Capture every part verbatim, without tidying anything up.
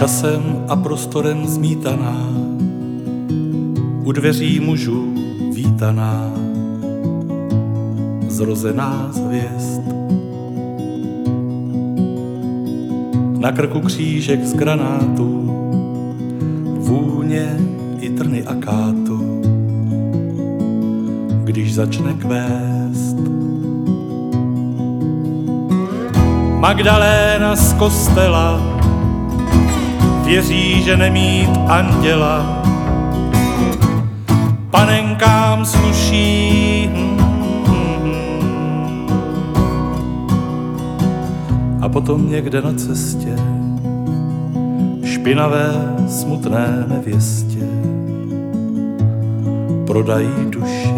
časem a prostorem zmítaná, u dveří mužů vítaná, zrozená z hvězd. Na krku křížek z granátů, vůně i trny akátu, když začne kvést. Magdaléna z kostela věří, že nemít anděla panenkám sluší. A potom někde na cestě špinavé, smutné nevěstě prodají duši.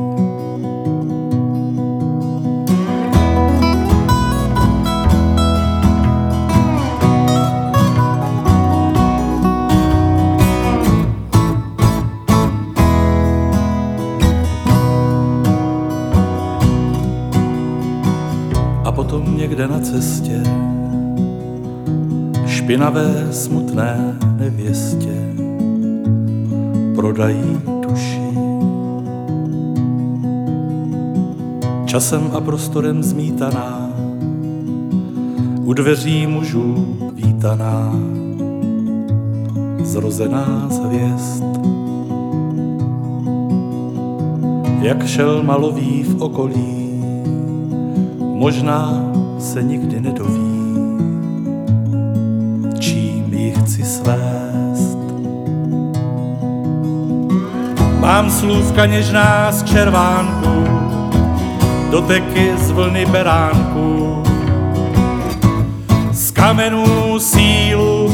A potom někde na cestě špinavé, smutné nevěstě prodají duši. Časem a prostorem zmítaná, u dveří mužů vítaná, zrozená z hvězd. Jak šel malový v okolí, možná se nikdy nedoví, čím ji chci svést. Mám slůvka něžná z červánku, doteky z vlny beránku, z kamenů sílu.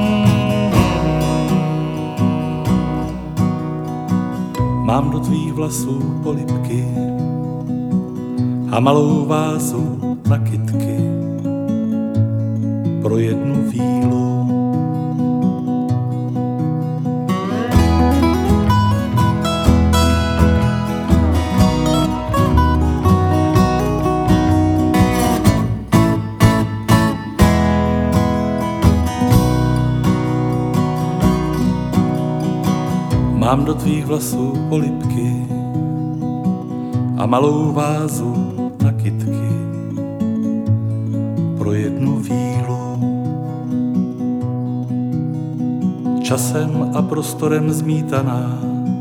Mám do tvých vlasů polibky a malou vázu na kytky pro jednu vílu. Mám do tvých vlasů polibky a malou vázu na kytky pro jednu vílu. Časem a prostorem zmítaná,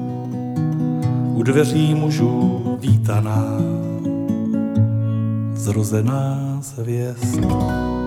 u dveří mužů vítaná, zrozená z hvězd.